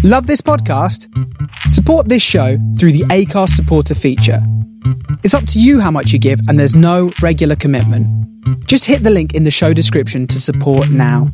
Love this podcast? Support this show through the Acast supporter feature. It's up to you how much you give, and there's no regular commitment. Just hit the link in the show description to support now.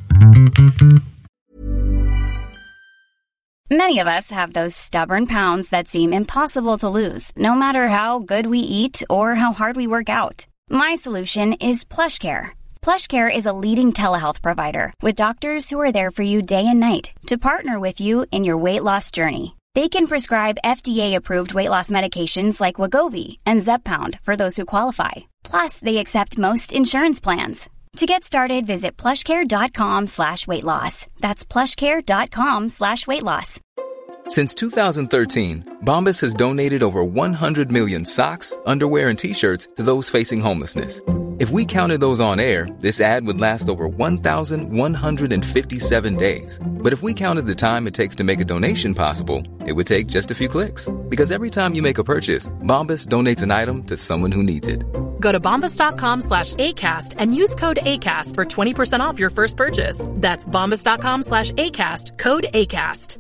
Many of us have those stubborn pounds that seem impossible to lose, no matter how good we eat or how hard we work out. My solution is PlushCare. PlushCare is a leading telehealth provider with doctors who are there for you day and night to partner with you in your weight loss journey. They can prescribe FDA-approved weight loss medications like Wegovy and Zepbound for those who qualify. Plus, they accept most insurance plans. To get started, visit plushcare.com/weightloss. That's plushcare.com/weightloss. Since 2013, Bombas has donated over 100 million socks, underwear, and T-shirts to those facing homelessness. If we counted those on air, this ad would last over 1,157 days. But if we counted the time it takes to make a donation possible, it would take just a few clicks. Because every time you make a purchase, Bombas donates an item to someone who needs it. Go to bombas.com/ACAST and use code ACAST for 20% off your first purchase. That's bombas.com/ACAST, code ACAST.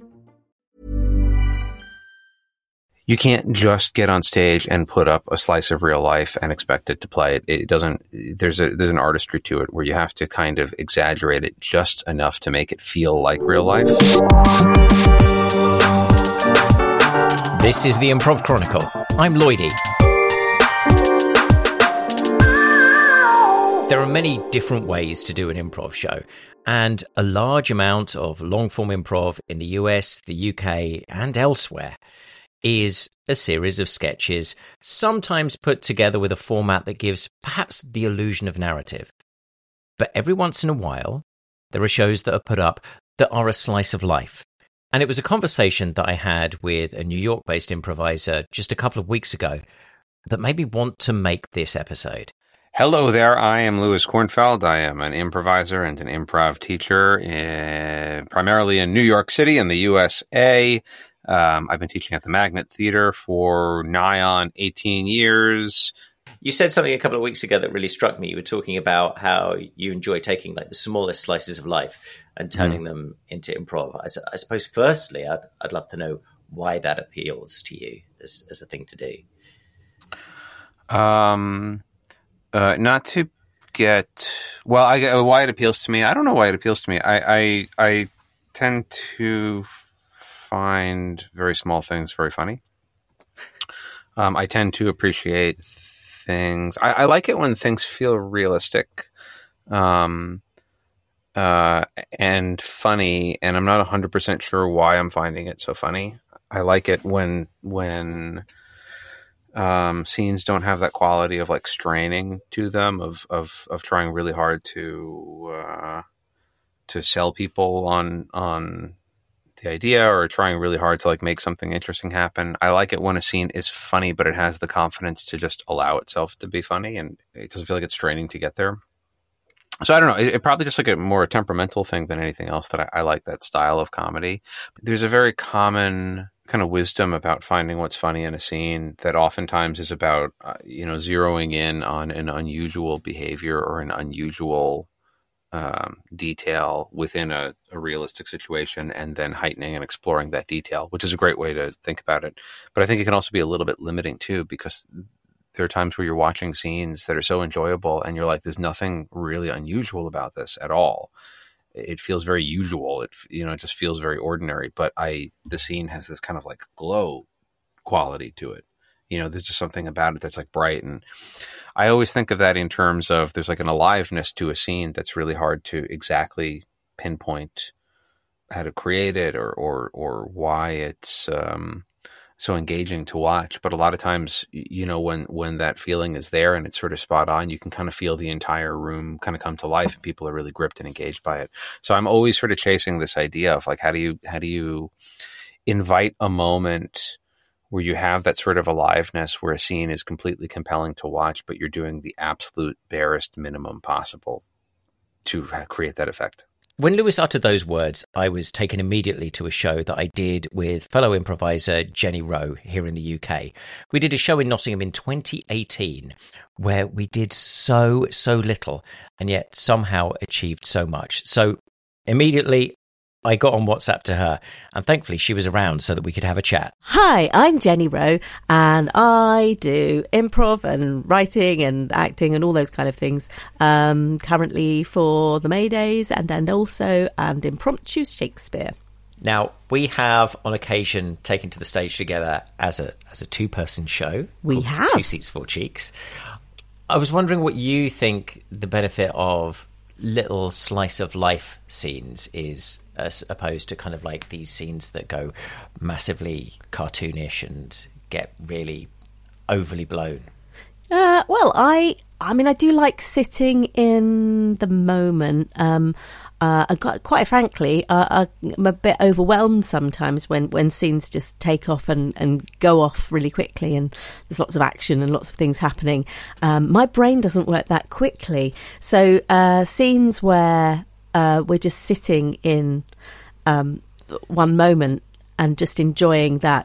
You can't just get on stage and put up a slice of real life and expect it to play it. It doesn't, there's an artistry to it where you have to kind of exaggerate it just enough to make it feel like real life. This is the Improv Chronicle. I'm Lloydie. There are many different ways to do an improv show, and a large amount of long-form improv in the US, the UK, and elsewhere is a series of sketches, sometimes put together with a format that gives perhaps the illusion of narrative. But every once in a while, there are shows that are put up that are a slice of life. And it was a conversation that I had with a New York-based improviser just a couple of weeks ago that made me want to make this episode. Hello there, I am Louis Kornfeld. I am an improviser and an improv teacher primarily in New York City in the USA. I've been teaching at the Magnet Theater for nigh on 18 years. You said something a couple of weeks ago that really struck me. You were talking about how you enjoy taking like the smallest slices of life and turning them into improv. I suppose, firstly, I'd love to know why that appeals to you as a thing to do. Not to get why it appeals to me. I don't know why it appeals to me. I tend to find very small things very funny. I tend to appreciate things. I like it when things feel realistic, and funny. And I'm not 100% sure why I'm finding it so funny. I like it when scenes don't have that quality of like straining to them, of trying really hard to sell people on the idea, or trying really hard to like make something interesting happen. I like it when a scene is funny, but it has the confidence to just allow itself to be funny, and it doesn't feel like it's straining to get there. So I don't know. It probably just like a more temperamental thing than anything else that I like that style of comedy. There's a very common kind of wisdom about finding what's funny in a scene that oftentimes is about, zeroing in on an unusual behavior or an unusual detail within a realistic situation, and then heightening and exploring that detail, which is a great way to think about it. But I think it can also be a little bit limiting too, because there are times where you're watching scenes that are so enjoyable and you're like, there's nothing really unusual about this at all. It feels very usual. It just feels very ordinary, but the scene has this kind of like glow quality to it. There's just something about it that's like bright. And I always think of that in terms of there's like an aliveness to a scene that's really hard to exactly pinpoint how to create it or why it's so engaging to watch. But a lot of times, when that feeling is there and it's sort of spot on, you can kind of feel the entire room kind of come to life and people are really gripped and engaged by it. So I'm always sort of chasing this idea of like, how do you invite a moment where you have that sort of aliveness where a scene is completely compelling to watch, but you're doing the absolute barest minimum possible to create that effect. When Lewis uttered those words, I was taken immediately to a show that I did with fellow improviser Jenny Rowe here in the UK. We did a show in Nottingham in 2018 where we did so little and yet somehow achieved so much. So immediately I got on WhatsApp to her, and thankfully she was around so that we could have a chat. Hi, I'm Jenny Rowe, and I do improv and writing and acting and all those kind of things, currently for the Maydays and also Impromptu Shakespeare. Now, we have on occasion taken to the stage together as a two-person show. We have. 2 Seats, 4 Cheeks. I was wondering what you think the benefit of little slice of life scenes is, as opposed to kind of like these scenes that go massively cartoonish and get really overly blown. Well, I mean, I do like sitting in the moment. Quite frankly, I'm a bit overwhelmed sometimes when scenes just take off and go off really quickly, and there's lots of action and lots of things happening. My brain doesn't work that quickly, so scenes where we're just sitting in one moment and just enjoying that,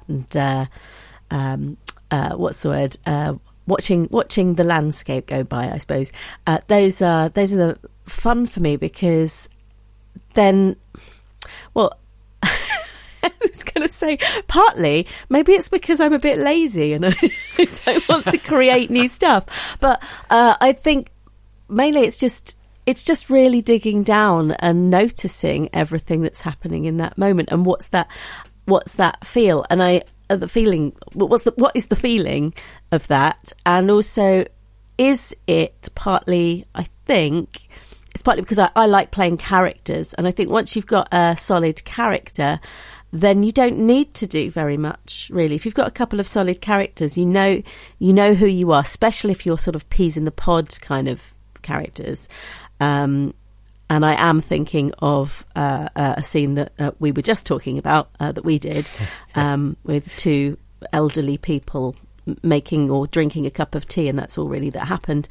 and what's the word? Watching the landscape go by, I suppose. Those are the fun for me, because then, well, I was going to say partly maybe it's because I'm a bit lazy and I don't want to create new stuff, but I think mainly it's just really digging down and noticing everything that's happening in that moment, and what's that feel, and the feeling, what is the feeling of that, and also is it partly, I think it's partly because I like playing characters, and I think once you've got a solid character, then you don't need to do very much, really. If you've got a couple of solid characters, you know who you are, especially if you're sort of peas in the pod kind of characters. And I am thinking of a scene that we were just talking about, that we did, with 2 elderly people making or drinking a cup of tea, and that's all really that happened.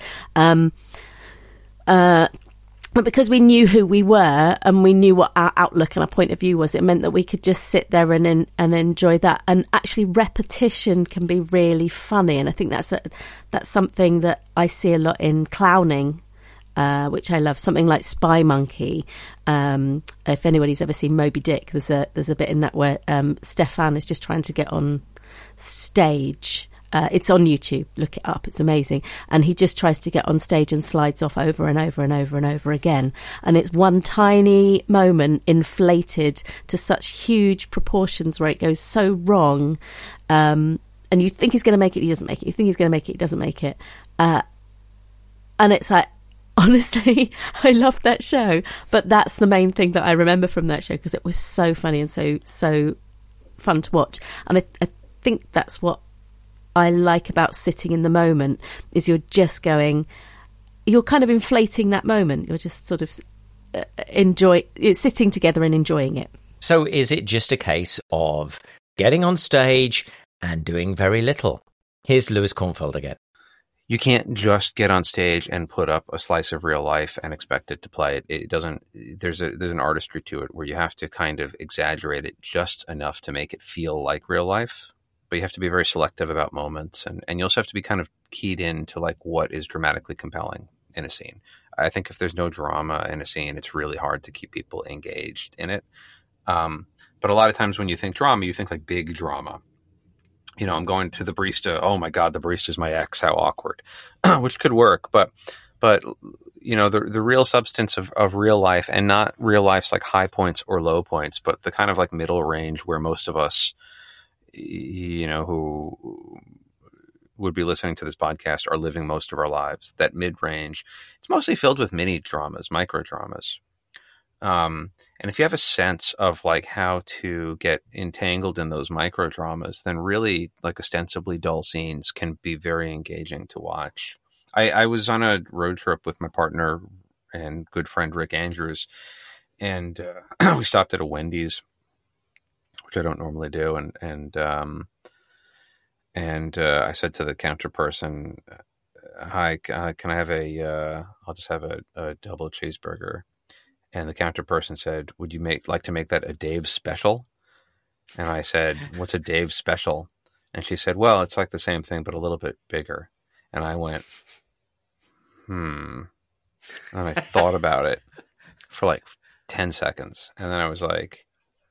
But because we knew who we were and we knew what our outlook and our point of view was, it meant that we could just sit there and enjoy that. And actually, repetition can be really funny, and I think that's something that I see a lot in clowning, which I love. Something like Spy Monkey. If anybody's ever seen Moby Dick, there's a bit in that where Stefan is just trying to get on stage. It's on YouTube. Look it up. It's amazing. And he just tries to get on stage and slides off over and over and over and over again. And it's one tiny moment inflated to such huge proportions where it goes so wrong. And you think he's going to make it, he doesn't make it. You think he's going to make it, he doesn't make it. And it's like, honestly, I love that show. But that's the main thing that I remember from that show, because it was so funny and so fun to watch. And I think that's what I like about sitting in the moment, is you're kind of inflating that moment. You're just sort of sitting together and enjoying it. So is it just a case of getting on stage and doing very little? Here's Lewis Kornfeld again. You can't just get on stage and put up a slice of real life and expect it to play it. It doesn't. There's an artistry to it where you have to kind of exaggerate it just enough to make it feel like real life. But you have to be very selective about moments, and you also have to be kind of keyed in to like what is dramatically compelling in a scene. I think if there's no drama in a scene, it's really hard to keep people engaged in it. But a lot of times when you think drama, you think like big drama. You know, I'm going to the barista. Oh my God, the barista's my ex. How awkward, which could work. But you know, the real substance of real life, and not real life's like high points or low points, but the kind of like middle range where most of us, you know, who would be listening to this podcast are living most of our lives. That mid-range, it's mostly filled with mini dramas, micro dramas. And if you have a sense of like how to get entangled in those micro dramas, then really like ostensibly dull scenes can be very engaging to watch. I was on a road trip with my partner and good friend Rick Andrews, and we stopped at a Wendy's, which I don't normally do, and I said to the counter person, "Hi, can I have I'll just have a double cheeseburger." And the counter person said, "Would you like to make that a Dave special?" And I said, "What's a Dave special?" And she said, "Well, it's like the same thing, but a little bit bigger." And I went, And I thought about it for like 10 seconds. And then I was like,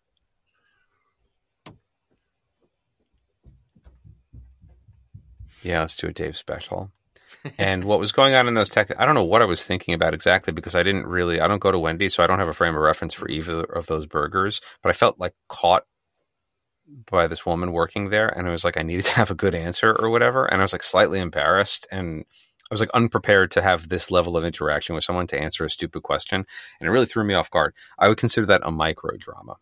yeah, let's do a Dave special. And what was going on in those I don't know what I was thinking about exactly, because I don't go to Wendy's, so I don't have a frame of reference for either of those burgers. But I felt like caught by this woman working there, and it was like I needed to have a good answer or whatever. And I was like slightly embarrassed, and I was like unprepared to have this level of interaction with someone to answer a stupid question. And it really threw me off guard. I would consider that a micro drama.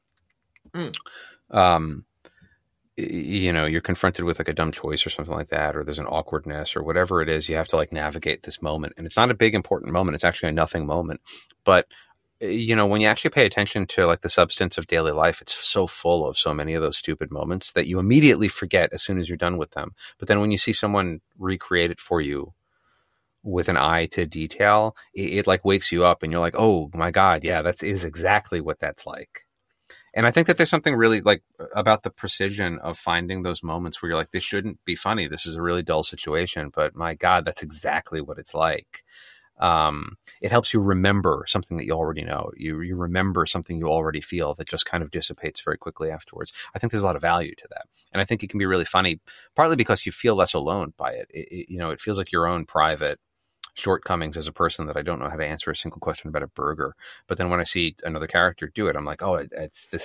You're confronted with like a dumb choice or something like that, or there's an awkwardness or whatever it is. You have to like navigate this moment, and it's not a big important moment. It's actually a nothing moment. But when you actually pay attention to like the substance of daily life, it's so full of so many of those stupid moments that you immediately forget as soon as you're done with them. But then when you see someone recreate it for you with an eye to detail, it like wakes you up, and you're like, oh my God, yeah, that is exactly what that's like. And I think that there's something really like about the precision of finding those moments where you're like, this shouldn't be funny. This is a really dull situation, but my God, that's exactly what it's like. It helps you remember something that you already know. You remember something you already feel that just kind of dissipates very quickly afterwards. I think there's a lot of value to that. And I think it can be really funny, partly because you feel less alone by it. It feels like your own private shortcomings as a person, that I don't know how to answer a single question about a burger. But then when I see another character do it, I'm like, oh, this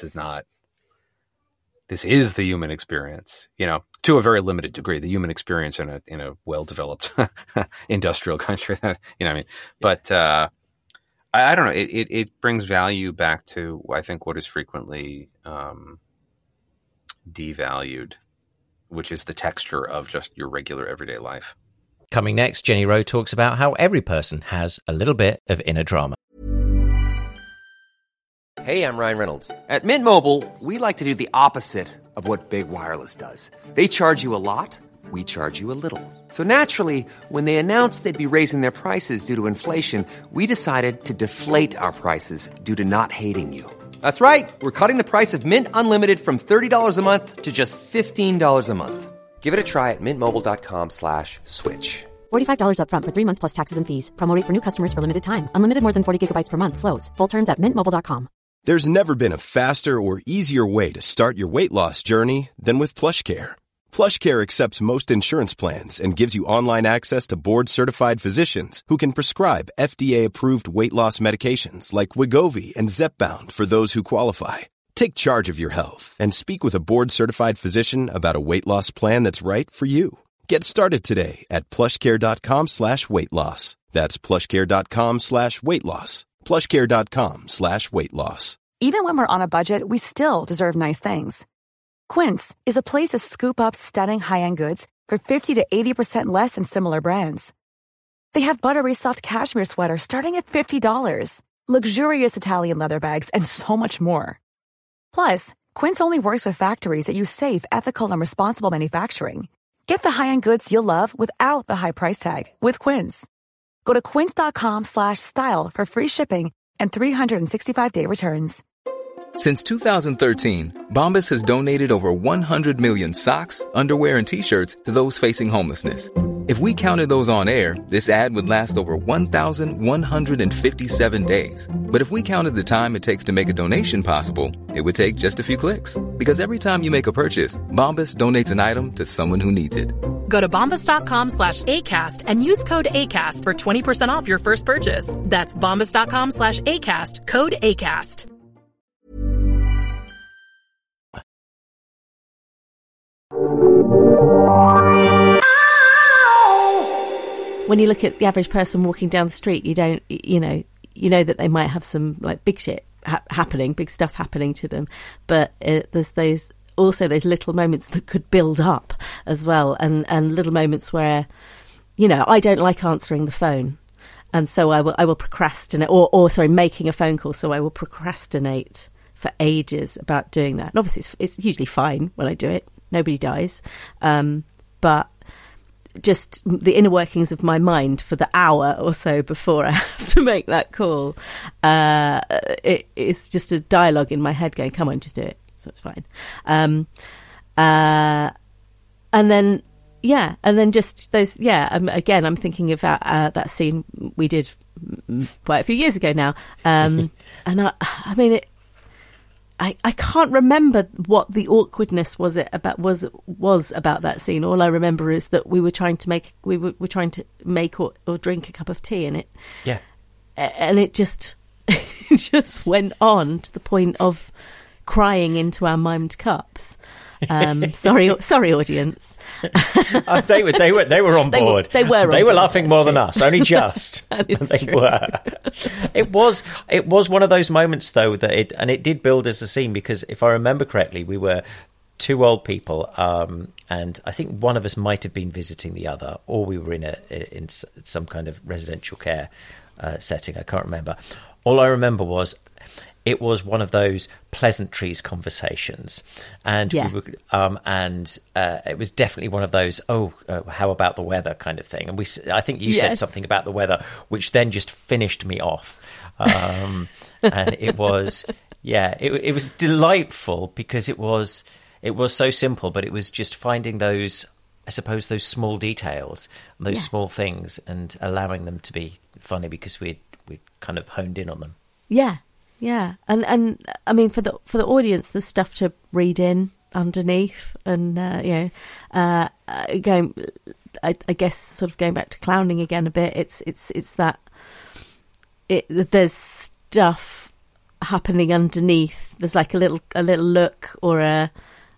is the human experience, to a very limited degree, the human experience in a well-developed industrial country. That, what I mean? But I don't know. It brings value back to, I think, what is frequently devalued, which is the texture of just your regular everyday life. Coming next, Jenny Rowe talks about how every person has a little bit of inner drama. Hey, I'm Ryan Reynolds. At Mint Mobile, we like to do the opposite of what Big Wireless does. They charge you a lot, we charge you a little. So naturally, when they announced they'd be raising their prices due to inflation, we decided to deflate our prices due to not hating you. That's right. We're cutting the price of Mint Unlimited from $30 a month to just $15 a month. Give it a try at mintmobile.com/switch. $45 up front for 3 months plus taxes and fees. Promo rate for new customers for limited time. Unlimited more than 40 gigabytes per month. Slows full terms at mintmobile.com. There's never been a faster or easier way to start your weight loss journey than with PlushCare. PlushCare accepts most insurance plans and gives you online access to board-certified physicians who can prescribe FDA-approved weight loss medications like Wegovy and Zepbound for those who qualify. Take charge of your health and speak with a board-certified physician about a weight loss plan that's right for you. Get started today at plushcare.com/weight loss. That's plushcare.com/weight loss. plushcare.com/weight loss. Even when we're on a budget, we still deserve nice things. Quince is a place to scoop up stunning high-end goods for 50 to 80% less than similar brands. They have buttery soft cashmere sweaters starting at $50, luxurious Italian leather bags, and so much more. Plus, Quince only works with factories that use safe, ethical, and responsible manufacturing. Get the high-end goods you'll love without the high price tag with Quince. Go to quince.com/style for free shipping and 365-day returns. Since 2013, Bombas has donated over 100 million socks, underwear, and T-shirts to those facing homelessness. If we counted those on air, this ad would last over 1,157 days. But if we counted the time it takes to make a donation possible, it would take just a few clicks. Because every time you make a purchase, Bombas donates an item to someone who needs it. Go to bombas.com/ACAST and use code ACAST for 20% off your first purchase. That's bombas.com/ACAST, code ACAST. When you look at the average person walking down the street, you don't, you know that they might have some like big shit happening, big stuff happening to them. But there's those little moments that could build up as well, and little moments where, I don't like answering the phone, and so I will procrastinate, or making a phone call. So I will procrastinate for ages about doing that. And obviously, it's usually fine when I do it. Nobody dies, but just the inner workings of my mind for the hour or so before I have to make that call. It's just a dialogue in my head going, come on, just do it. So it's fine. And then just those, again, I'm thinking about that scene we did quite a few years ago now. And I mean, I can't remember what the awkwardness was about that scene. All I remember is that we were trying to make or drink a cup of tea, and it just went on to the point of crying into our mimed cups. Sorry, audience. They were on board. They were laughing more than us, only just. They were. It was one of those moments though that it did build as a scene, because if I remember correctly, we were two old people, and I think one of us might have been visiting the other, or we were in some kind of residential care setting. I can't remember. All I remember was it was one of those pleasantries conversations, and we were, it was definitely one of those how about the weather kind of thing. And I think you said something about the weather, which then just finished me off. And it was it was delightful, because it was so simple, but it was just finding those, I suppose, those small details, those small things, and allowing them to be funny because we kind of honed in on them. Yeah, and I mean, for the audience, there's stuff to read in underneath, and I guess sort of going back to clowning again a bit. It's that there's stuff happening underneath. There's like a little look or a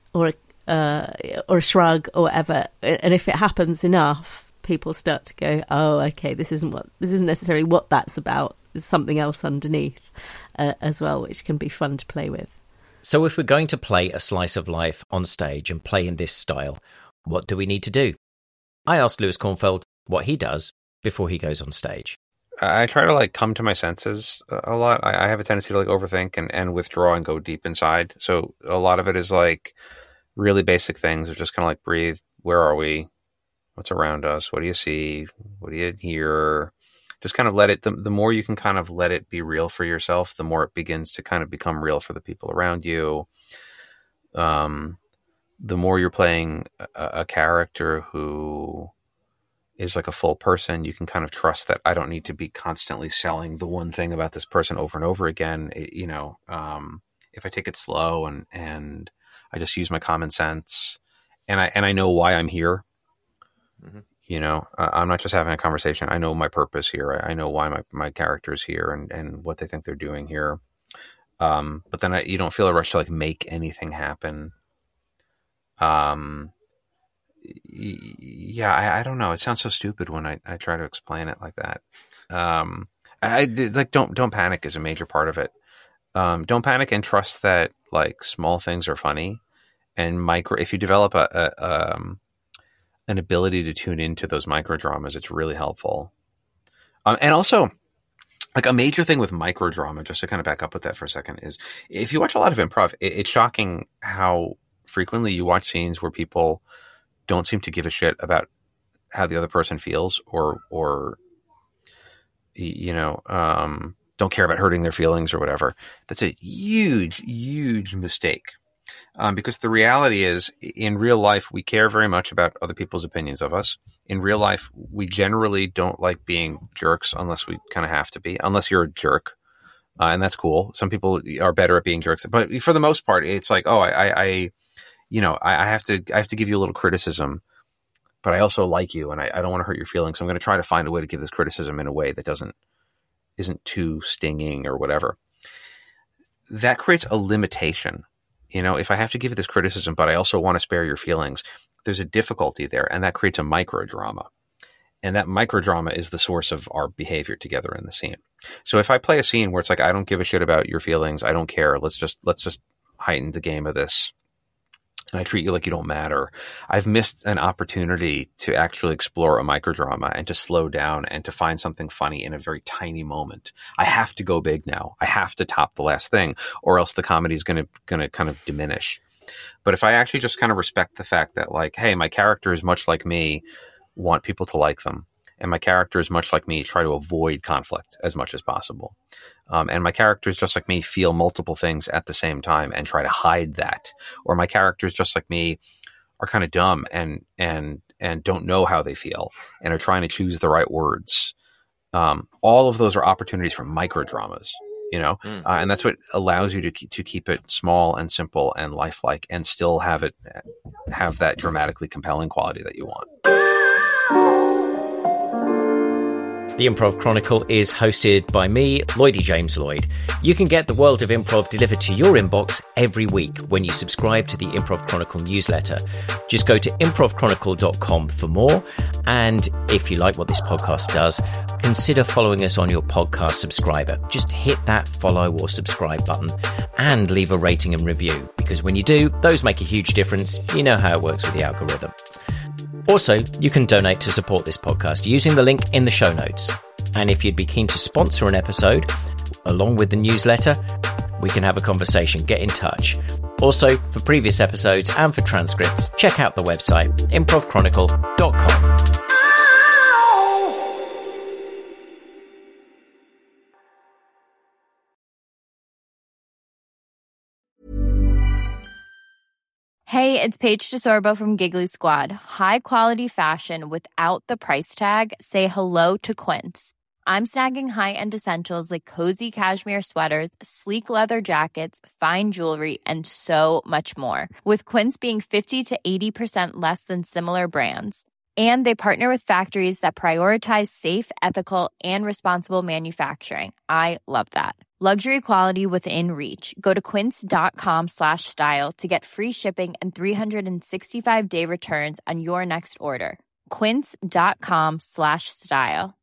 shrug or whatever, and if it happens enough, people start to go, oh, okay, this isn't necessarily what that's about. There's something else underneath as well, which can be fun to play with. So if we're going to play a slice of life on stage and play in this style, what do we need to do? I asked Lewis Kornfeld what he does before he goes on stage. I try to come to my senses a lot. I have a tendency to overthink and withdraw and go deep inside. So a lot of it is really basic things of just kind of breathe. Where are we? What's around us? What do you see? What do you hear? Just kind of let it, the more you can kind of let it be real for yourself, the more it begins to kind of become real for the people around you. The more you're playing a character who is a full person, you can kind of trust that I don't need to be constantly selling the one thing about this person over and over again. If I take it slow and I just use my common sense and I know why I'm here. Mm-hmm. I'm not just having a conversation. I know my purpose here. I know why my character is here and what they think they're doing here. But then you don't feel a rush to make anything happen. I don't know. It sounds so stupid when I try to explain it like that. Don't panic is a major part of it. Don't panic and trust that small things are funny, and if you develop an ability to tune into those micro dramas, it's really helpful. And also, a major thing with micro drama, just to kind of back up with that for a second, is if you watch a lot of improv, it's shocking how frequently you watch scenes where people don't seem to give a shit about how the other person feels, or don't care about hurting their feelings or whatever. That's a huge, huge mistake. Because the reality is, in real life, we care very much about other people's opinions of us. In real life, we generally don't like being jerks unless we kind of have to be, unless you're a jerk. And that's cool. Some people are better at being jerks. But for the most part, it's I have to give you a little criticism, but I also like you and I don't want to hurt your feelings. So I'm going to try to find a way to give this criticism in a way that isn't too stinging or whatever. That creates a limitation. If I have to give you this criticism, but I also want to spare your feelings, there's a difficulty there, and that creates a microdrama. And that microdrama is the source of our behavior together in the scene. So if I play a scene where it's I don't give a shit about your feelings, I don't care, let's just heighten the game of this, and I treat you like you don't matter, I've missed an opportunity to actually explore a microdrama and to slow down and to find something funny in a very tiny moment. I have to go big now. I have to top the last thing, or else the comedy is going to kind of diminish. But if I actually just kind of respect the fact that hey, my character is much like me, want people to like them. And my character is much like me, try to avoid conflict as much as possible. And my characters, just like me, feel multiple things at the same time and try to hide that. Or my characters, just like me, are kind of dumb and don't know how they feel and are trying to choose the right words All of those are opportunities for micro dramas, and that's what allows you to keep it small and simple and lifelike, and still have that dramatically compelling quality that you want. The Improv Chronicle is hosted by me, Lloydie James Lloyd. You can get the world of improv delivered to your inbox every week when you subscribe to the Improv Chronicle newsletter. Just go to improvchronicle.com for more. And if you like what this podcast does, consider following us on your podcast subscriber. Just hit that follow or subscribe button and leave a rating and review, because when you do, those make a huge difference. You know how it works with the algorithm. Also, you can donate to support this podcast using the link in the show notes. And if you'd be keen to sponsor an episode, along with the newsletter, we can have a conversation. Get in touch. Also, for previous episodes and for transcripts, check out the website, improvchronicle.com. Hey, it's Paige DeSorbo from Giggly Squad. High quality fashion without the price tag. Say hello to Quince. I'm snagging high-end essentials like cozy cashmere sweaters, sleek leather jackets, fine jewelry, and so much more. With Quince being 50 to 80% less than similar brands. And they partner with factories that prioritize safe, ethical, and responsible manufacturing. I love that. Luxury quality within reach. Go to quince.com/style to get free shipping and 365-day returns on your next order. Quince.com/style.